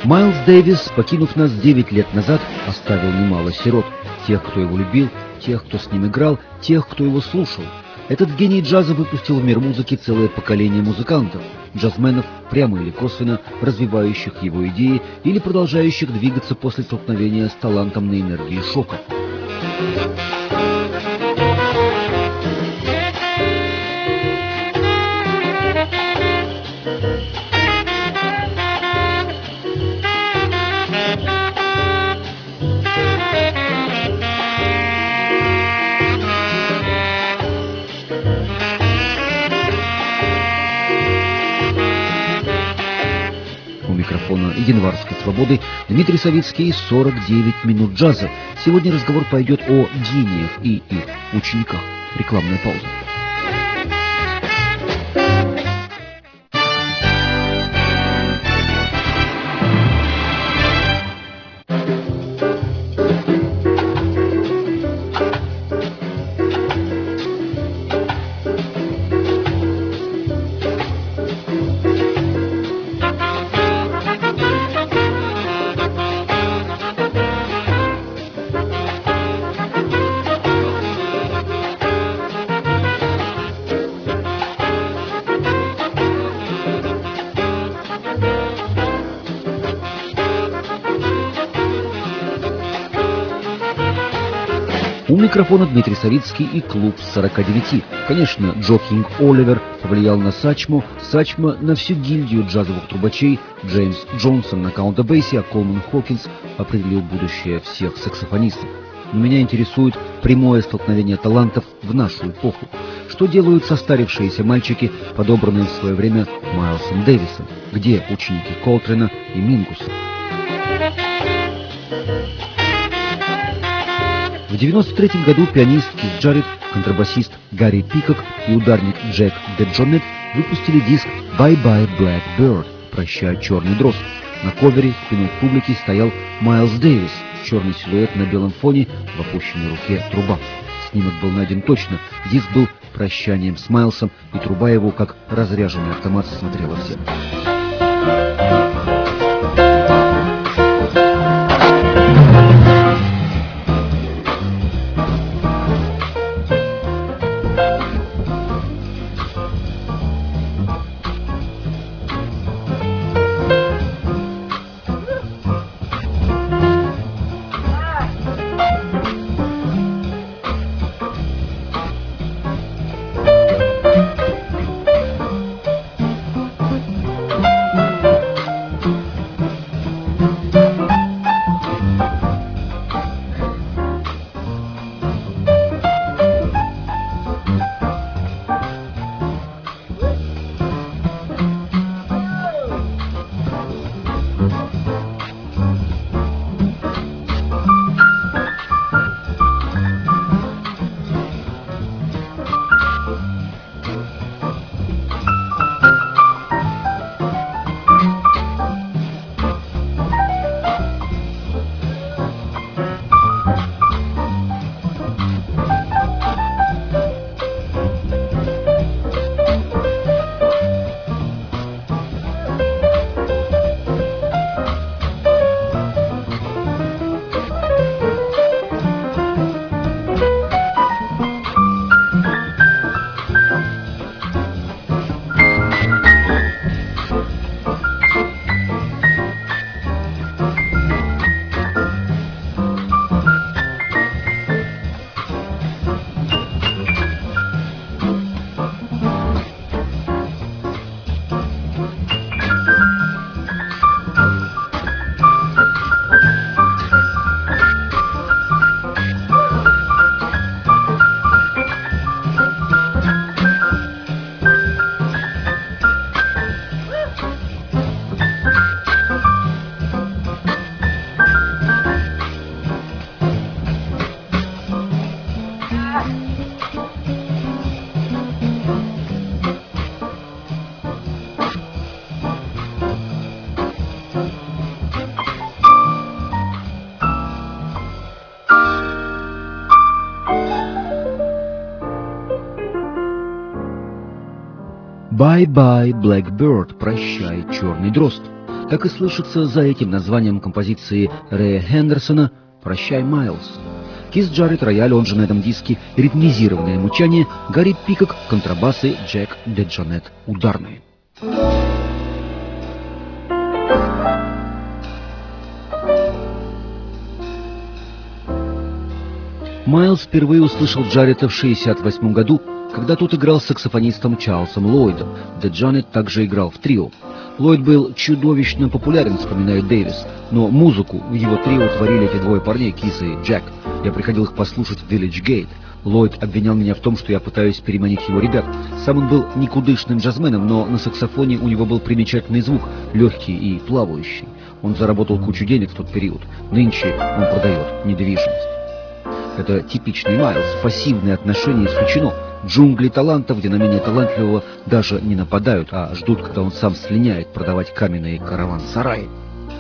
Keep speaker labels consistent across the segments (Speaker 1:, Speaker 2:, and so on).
Speaker 1: Майлз Дэвис, покинув нас 9 лет назад, оставил немало сирот. Тех, кто его любил, тех, кто с ним играл, тех, кто его слушал. Этот гений джаза выпустил в мир музыки целое поколение музыкантов, джазменов, прямо или косвенно развивающих его идеи или продолжающих двигаться после столкновения с талантом на энергии шока. У микрофона январской свободы Дмитрий Савицкий, 49 минут джаза. Сегодня разговор пойдет о гениях и их учениках. Рекламная пауза. У микрофона Дмитрий Савицкий и клуб 49. Конечно, Джо Кинг Оливер повлиял на Сачмо, Сачмо на всю гильдию джазовых трубачей, Джеймс Джонсон на каунтербейсе, а Колман Хокинс определил будущее всех саксофонистов. Но меня интересует прямое столкновение талантов в нашу эпоху. Что делают состарившиеся мальчики, подобранные в свое время Майлсом Дэвисом? Где ученики Колтрена и Мингуса? В 1993 году пианист Кис Джаред, контрабасист Гарри Пикок и ударник Джек Деджонет выпустили диск «Bye Bye Blackbird» «Прощай, черный дрозд». На ковере спиной к публике стоял Майлз Дэвис, черный силуэт на белом фоне, в опущенной руке труба. Снимок был найден точно, диск был прощанием с Майлсом, и труба его, как разряженный автомат, смотрела в землю. «Bye Bye Blackbird» – «Прощай, черный дрозд». Так и слышится за этим названием композиции Рэя Хендерсона «Прощай, Майлз». Кис Джарретт, рояль, он же на этом диске ритмизированное мычание, Гарри Пикок, контрабасы, Джек Деджонет, ударные. Майлз впервые услышал Джарретта в 1968 году, когда тот играл с саксофонистом Чарльзом Ллойдом. Деджонет также играл в трио. Ллойд был чудовищно популярен, вспоминает Дэвис, но музыку в его трио творили эти двое парней, Кис и Джек. Я приходил их послушать в Village Gate. Ллойд обвинял меня в том, что я пытаюсь переманить его ребят. Сам он был никудышным джазменом, но на саксофоне у него был примечательный звук, легкий и плавающий. Он заработал кучу денег в тот период. Нынче он продает недвижимость. Это типичный Майлз, пассивное отношение исключено. Джунгли талантов, где на менее талантливого даже не нападают, а ждут, когда он сам слиняет продавать каменные караван-сараи.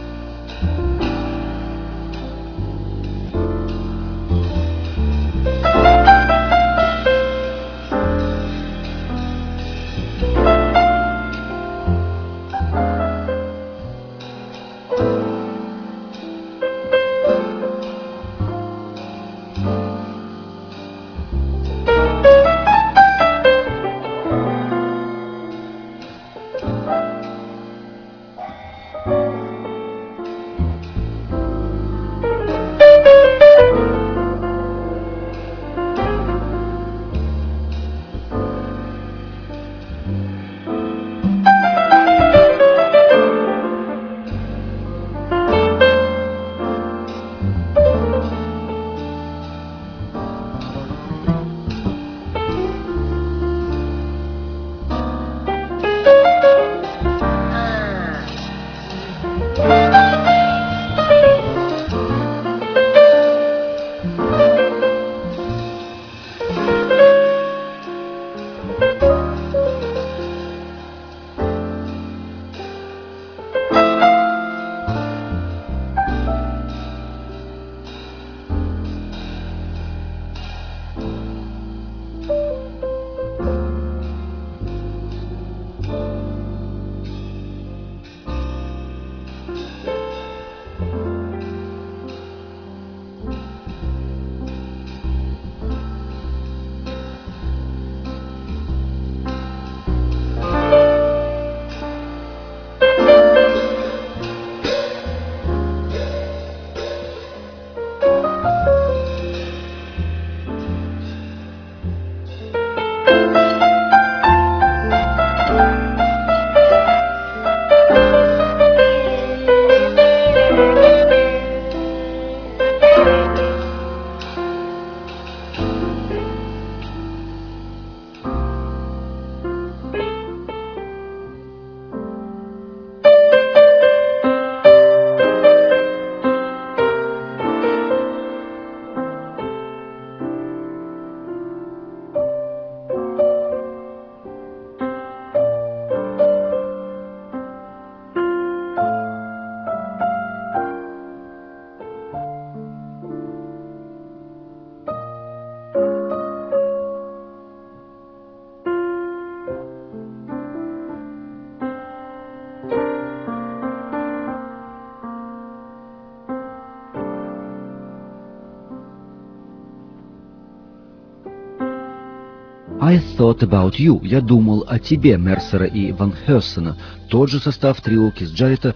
Speaker 1: «I Thought About You» — «Я думал о тебе» Мерсера и Ван Хессена. Тот же состав трио Кис Джарретта,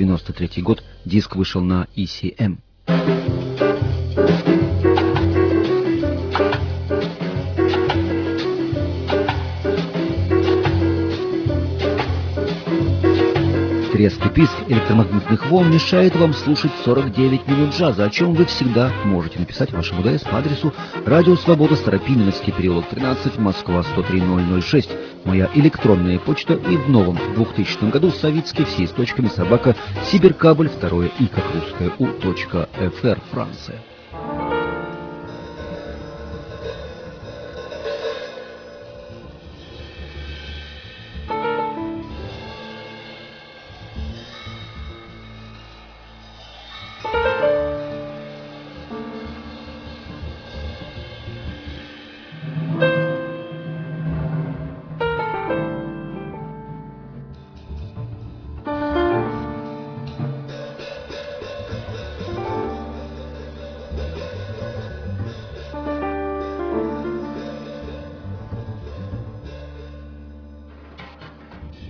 Speaker 1: 93 год, диск вышел на ECM. Треск и писк электромагнитных волн мешает вам слушать 49 минут джаза, о чем вы всегда можете написать вашему ДС по адресу Радио Свобода, Старопименовский переулок 13, Москва 103006. Моя электронная почта, и в новом 2000 году Савицкий, все с точками, собака, Сибиркабель, второе и как русское у.фр, Франция.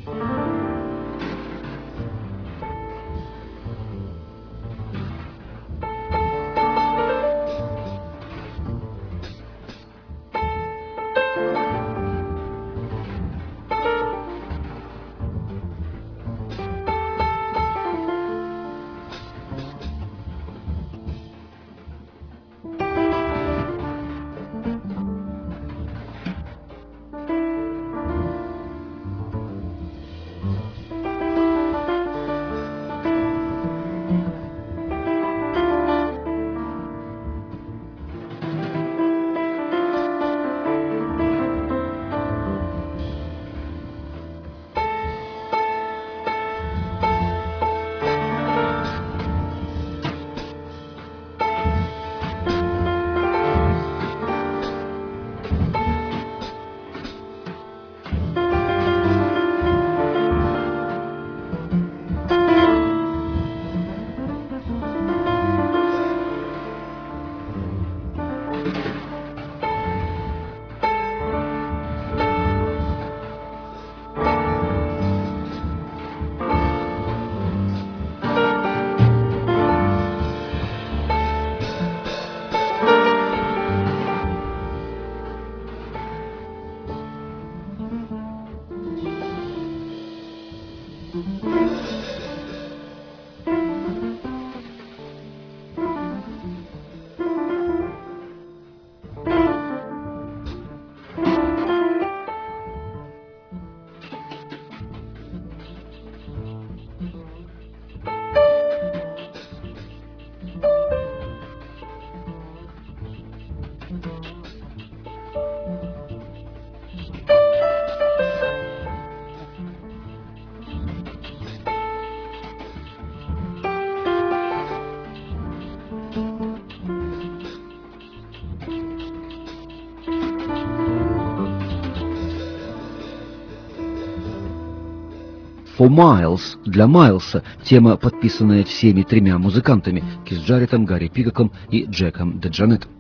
Speaker 1: For Miles, для Майлса, тема, подписанная всеми тремя музыкантами – Кис Джареттом, Гарри Пикоком и Джеком Деджанет.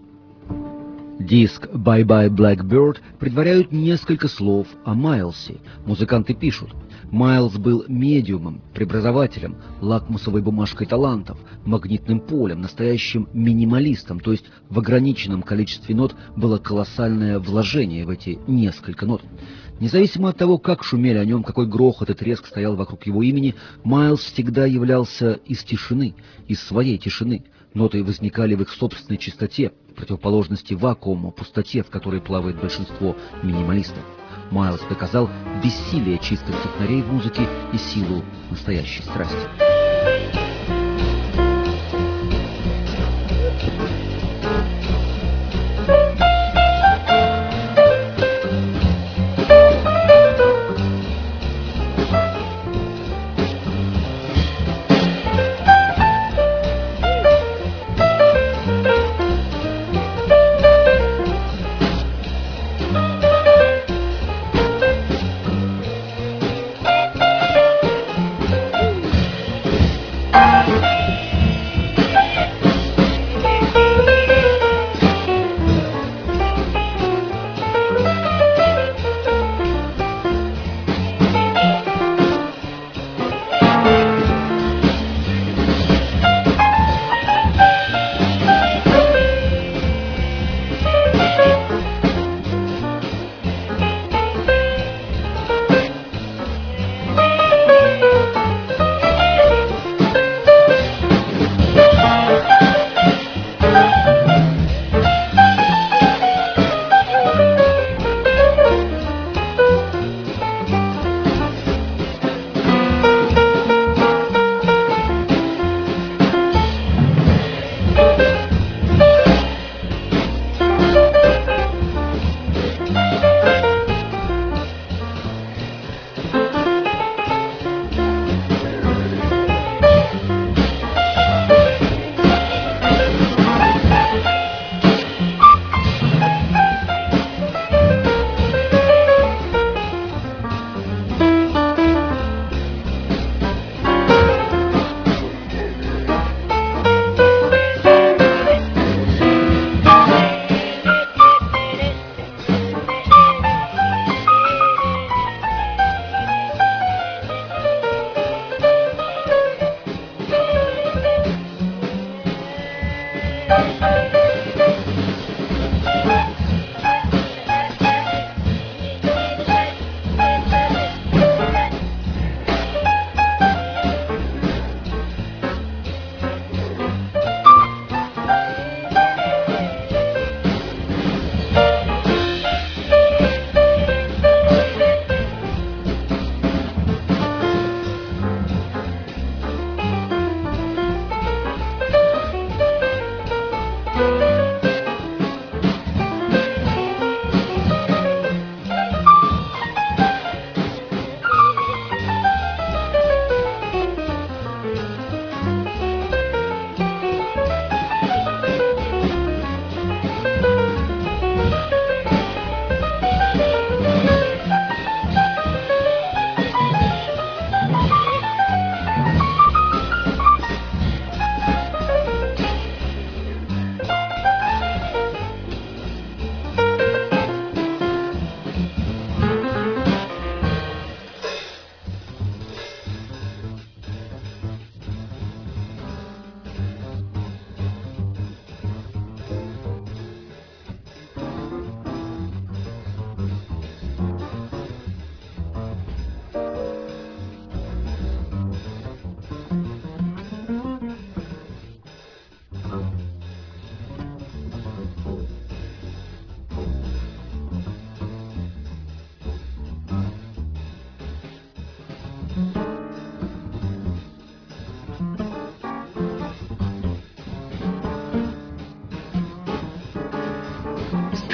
Speaker 1: Диск «Bye Bye Blackbird» предваряют несколько слов о Майлсе. Музыканты пишут: Майлз был медиумом, преобразователем, лакмусовой бумажкой талантов, магнитным полем, настоящим минималистом, то есть в ограниченном количестве нот было колоссальное вложение в эти несколько нот. Независимо от того, как шумели о нем, какой грохот и треск стоял вокруг его имени, Майлз всегда являлся из тишины, из своей тишины. Ноты возникали в их собственной чистоте, в противоположности вакууму, пустоте, в которой плавает большинство минималистов. Майлз доказал бессилие чистых технарей в музыке и силу настоящей страсти.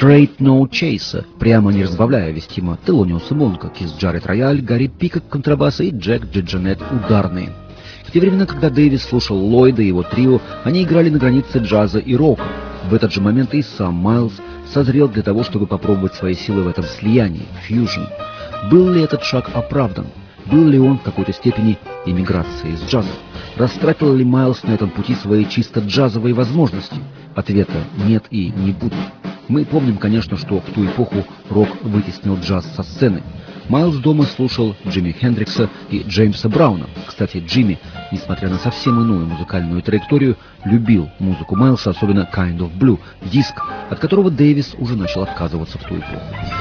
Speaker 1: Straight No Chaser, прямо не разбавляя вестимо Телониуса Монка, Кис Джаред рояль, Гарри Пикок контрабаса и Джек Джиджанет ударные. В те времена, когда Дэвис слушал Ллойда и его трио, они играли на границе джаза и рока. В этот же момент и сам Майлз созрел для того, чтобы попробовать свои силы в этом слиянии, фьюжн. Был ли этот шаг оправдан? Был ли он в какой-то степени эмиграцией из джаза? Растратил ли Майлз на этом пути свои чисто джазовые возможности? Ответа нет и не будет. Мы помним, конечно, что в ту эпоху рок вытеснил джаз со сцены. Майлз дома слушал Джимми Хендрикса и Джеймса Брауна. Кстати, Джимми, несмотря на совсем иную музыкальную траекторию, любил музыку Майлза, особенно Kind of Blue, диск, от которого Дэвис уже начал отказываться в ту эпоху.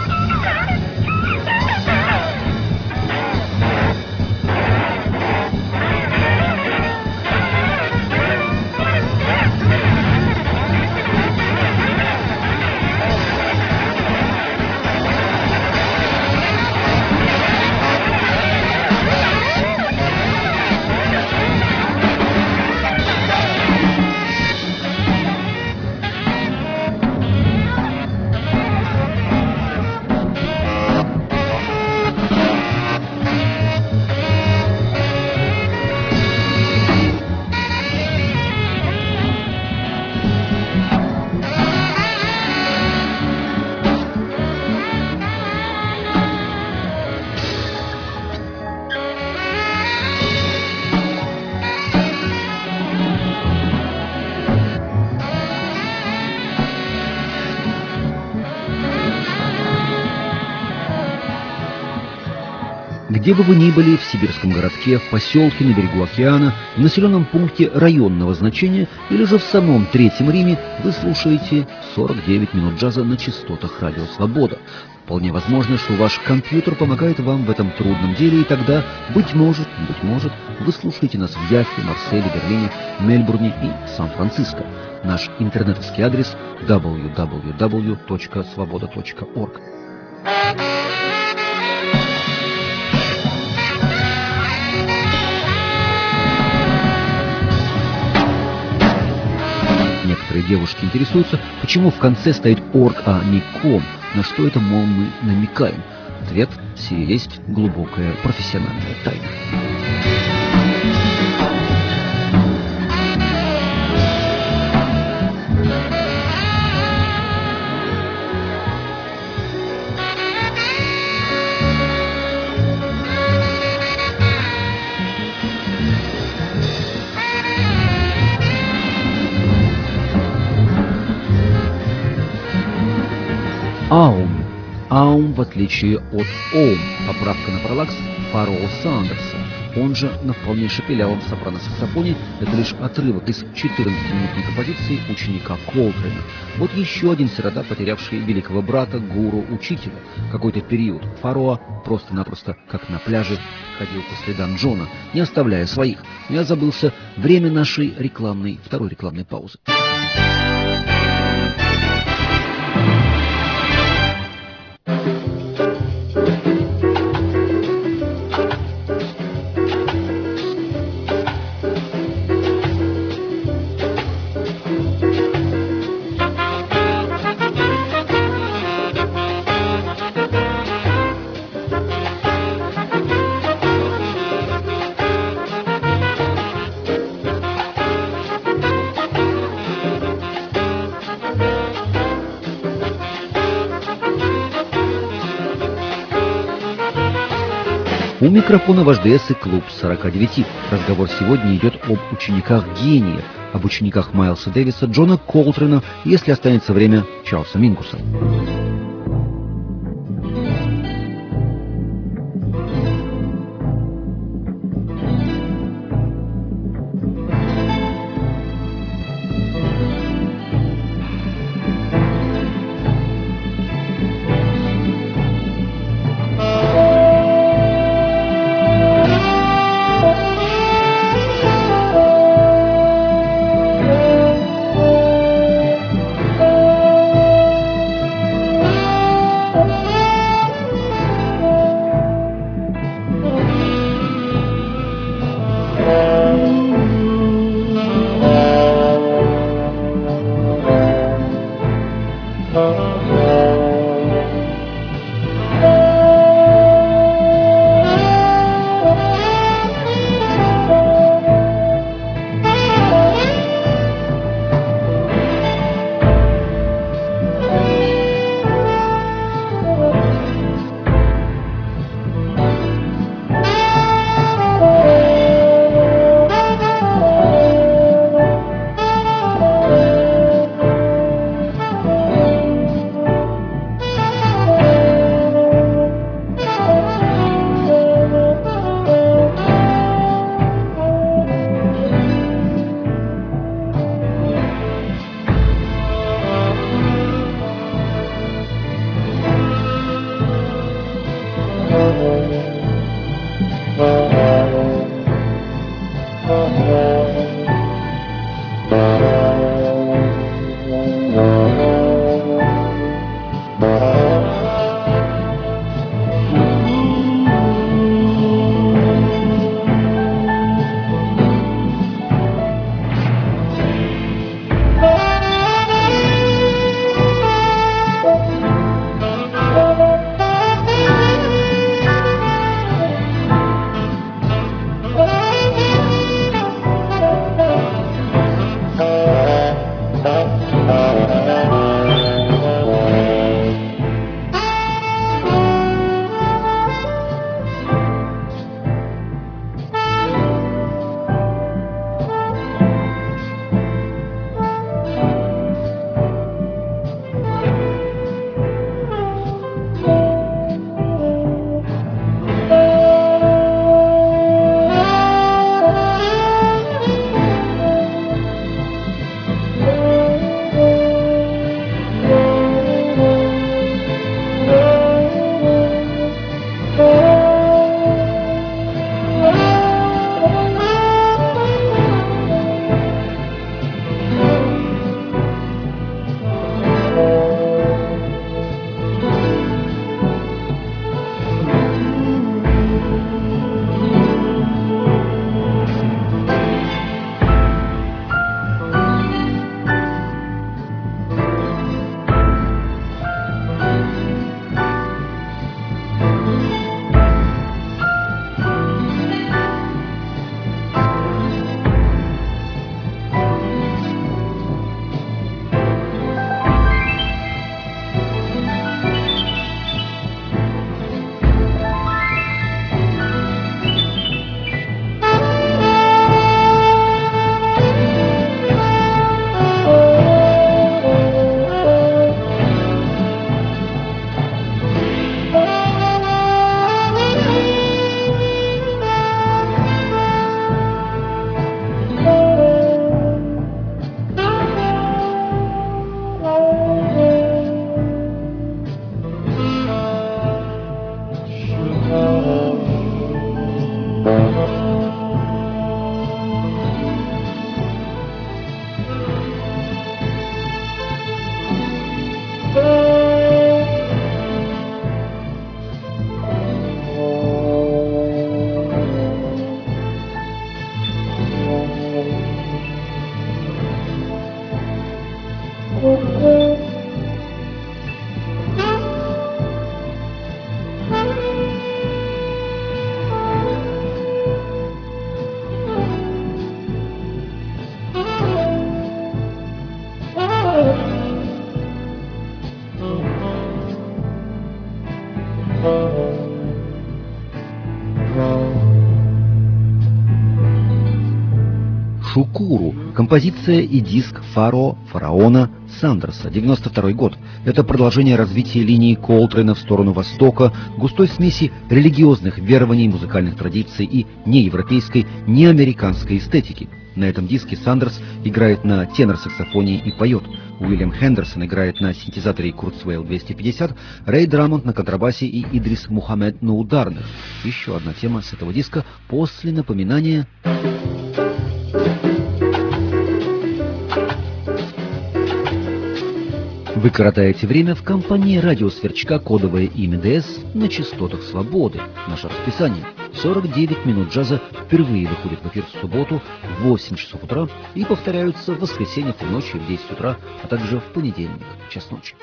Speaker 1: Где бы вы ни были, в сибирском городке, в поселке на берегу океана, в населенном пункте районного значения или же в самом Третьем Риме, вы слушаете 49 минут джаза на частотах Радио Свобода. Вполне возможно, что ваш компьютер помогает вам в этом трудном деле, и тогда, быть может, вы слушаете нас в Яффе, Марселе, Берлине, Мельбурне и Сан-Франциско. Наш интернетовский адрес www.svoboda.org. Некоторые девушки интересуются, почему в конце стоит org, а не com. На что это, мол, мы намекаем? Ответ – сие есть глубокая профессиональная тайна. Аум. Аум, в отличие от Оум. Поправка на параллакс Фароу Сандерса. Он же на вполне шепелявом сопрано-саксофоне. Это лишь отрывок из 14-минутной композиции ученика Колтрена. Вот еще один сирота, потерявший великого брата, гуру, учителя. Какой-то период Фароа просто-напросто, как на пляже, ходил по следам Джона, не оставляя своих. Я забылся. Время нашей второй рекламной паузы. У микрофона ваш ДС и клуб 49. Разговор сегодня идет об учениках-гениях, об учениках Майлса Дэвиса, Джона Колтрена, если останется время, Чарльза Мингуса. «Шукуру» – композиция и диск фараона Сандерса, 92 год. Это продолжение развития линии Колтрейна в сторону Востока, густой смеси религиозных верований, музыкальных традиций и неевропейской, неамериканской эстетики. На этом диске Сандерс играет на тенор-саксофоне и поет. Уильям Хендерсон играет на синтезаторе Kurzweil 250, Рэй Драмонд на контрабасе и Идрис Мухаммед на ударных. Еще одна тема с этого диска после напоминания... Вы коротаете время в компании радиосверчка кодовое имя ДС на частотах свободы. Наше расписание: 49 минут джаза впервые выходит в эфир в субботу в 8 часов утра и повторяются в воскресенье в 3 ночи в 10 утра, а также в понедельник в час ночи.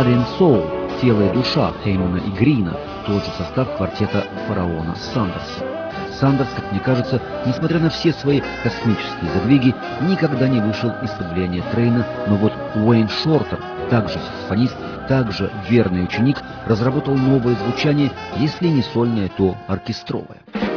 Speaker 1: Body and Soul, тело и душа Хеймана и Грина, тот же состав квартета фараона Сандерса. Сандерс, как мне кажется, несмотря на все свои космические задвиги, никогда не вышел из влияния Трейна, но вот Уэйн Шортер, также саксофонист, также верный ученик, разработал новое звучание, если не сольное, то оркестровое.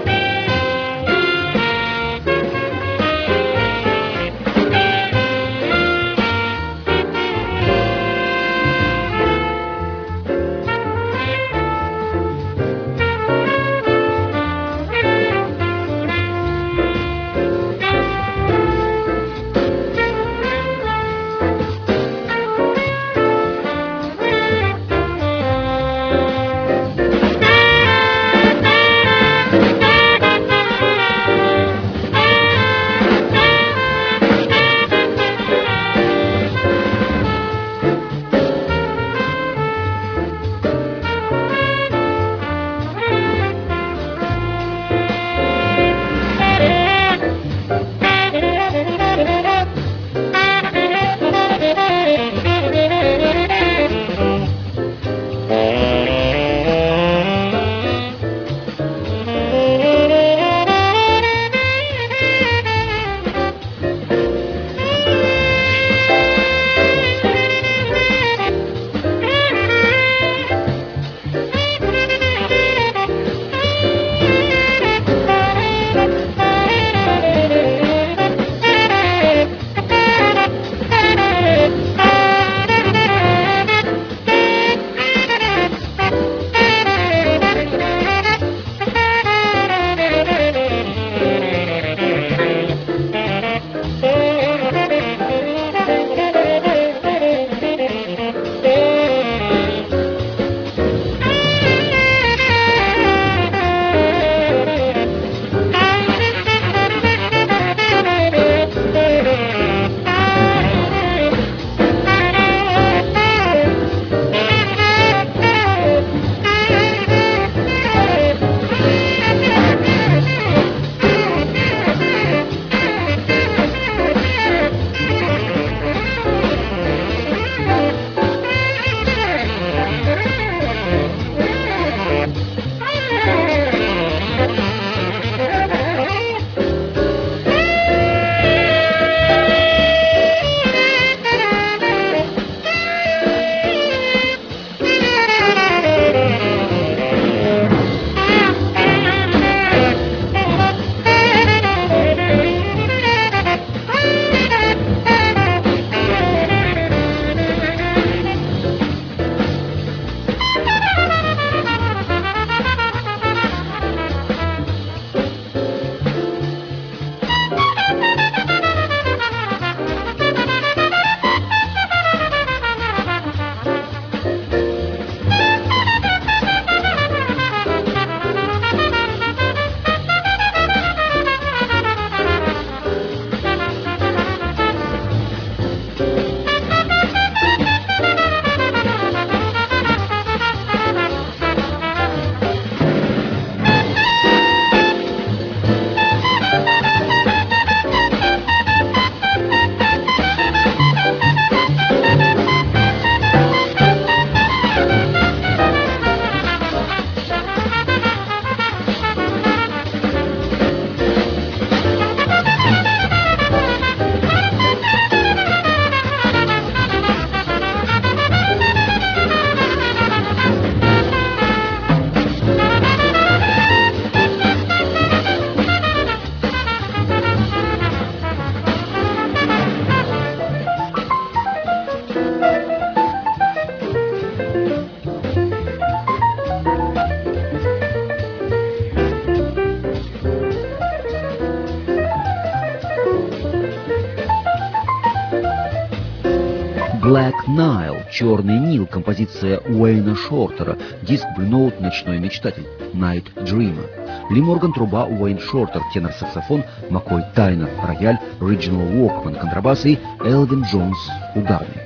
Speaker 1: Black Nile, Черный Нил, композиция Уэйна Шортера, диск Blue Note, Ночной мечтатель, Night Dreamer. Ли Морган, труба, Уэйн Шортер, тенор-саксофон, Маккой Тайнер, рояль, Reginald Walkman, контрабас и Элвин Джонс, ударный.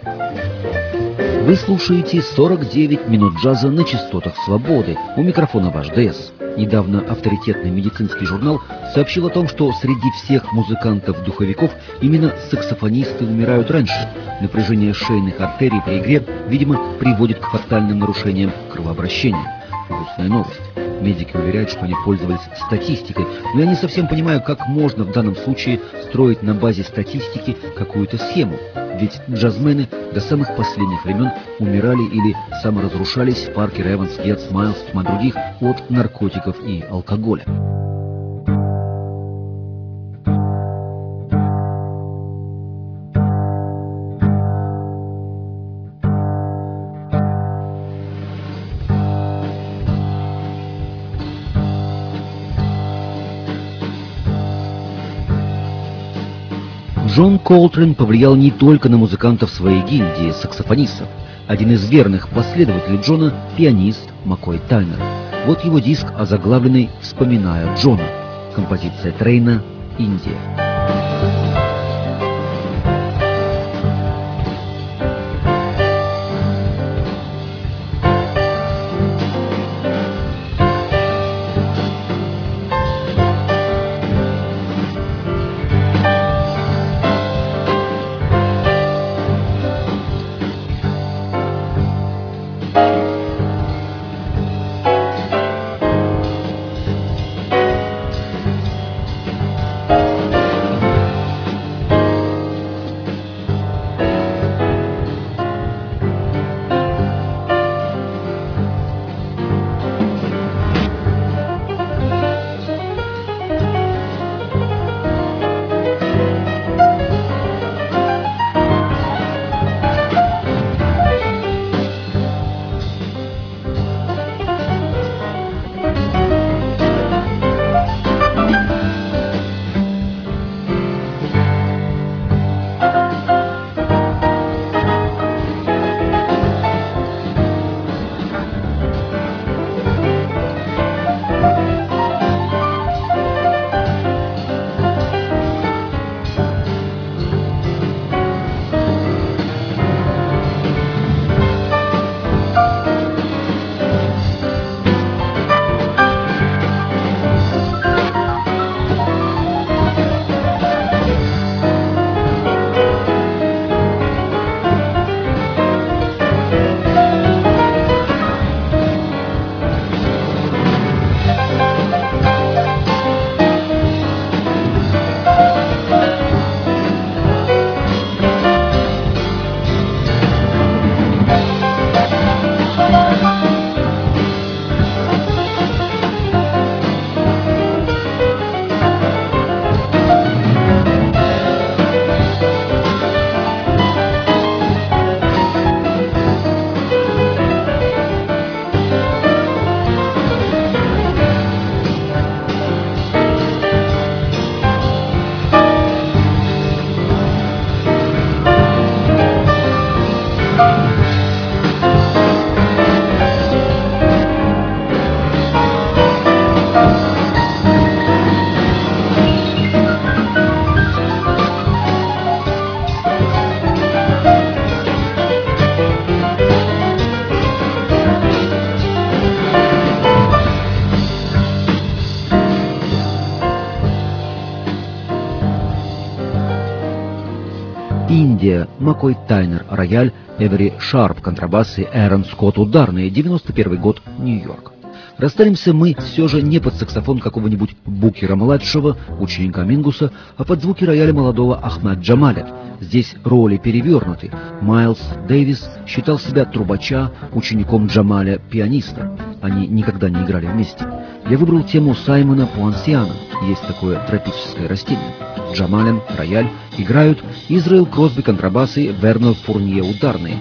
Speaker 1: Вы слушаете 49 минут джаза на частотах свободы. У микрофона ваш ДС. Недавно авторитетный медицинский журнал сообщил о том, что среди всех музыкантов-духовиков именно саксофонисты умирают раньше. Напряжение шейных артерий при игре, видимо, приводит к фатальным нарушениям кровообращения. Грустная новость. Медики уверяют, что они пользовались статистикой, но я не совсем понимаю, как можно в данном случае строить на базе статистики какую-то схему. Ведь джазмены до самых последних времен умирали или саморазрушались в Паркер, Эванс, Гетц, Майлз, тьма других от наркотиков и алкоголя. Джон Колтрейн повлиял не только на музыкантов своей гильдии саксофонистов. Один из верных последователей Джона – пианист Маккой Тайнер. Вот его диск, озаглавленный «Вспоминая Джона». Композиция Трейна «Индия». Индия, Маккой Тайнер, рояль, Эвери Шарп, контрабасы, Эрон Скотт, ударные, 91 год, Нью-Йорк. Расстанемся мы все же не под саксофон какого-нибудь Букера-младшего, ученика Мингуса, а под звуки рояля молодого Ахмад Джамаля. Здесь роли перевернуты. Майлз Дэвис считал себя трубача, учеником Джамаля, пианиста. Они никогда не играли вместе. Я выбрал тему Саймона Пуансиана. Есть такое тропическое растение. Джамалем, рояль, играют Израил Кросби контрабасы, Вернер Фурнье ударные.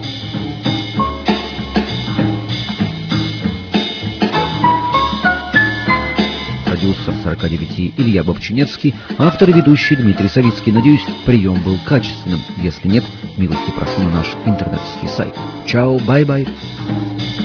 Speaker 1: Продюсер 49 Илья Бобчинецкий, автор и ведущий Дмитрий Савицкий. Надеюсь, прием был качественным. Если нет, милости прошу на наш интернетский сайт. Чао, бай-бай.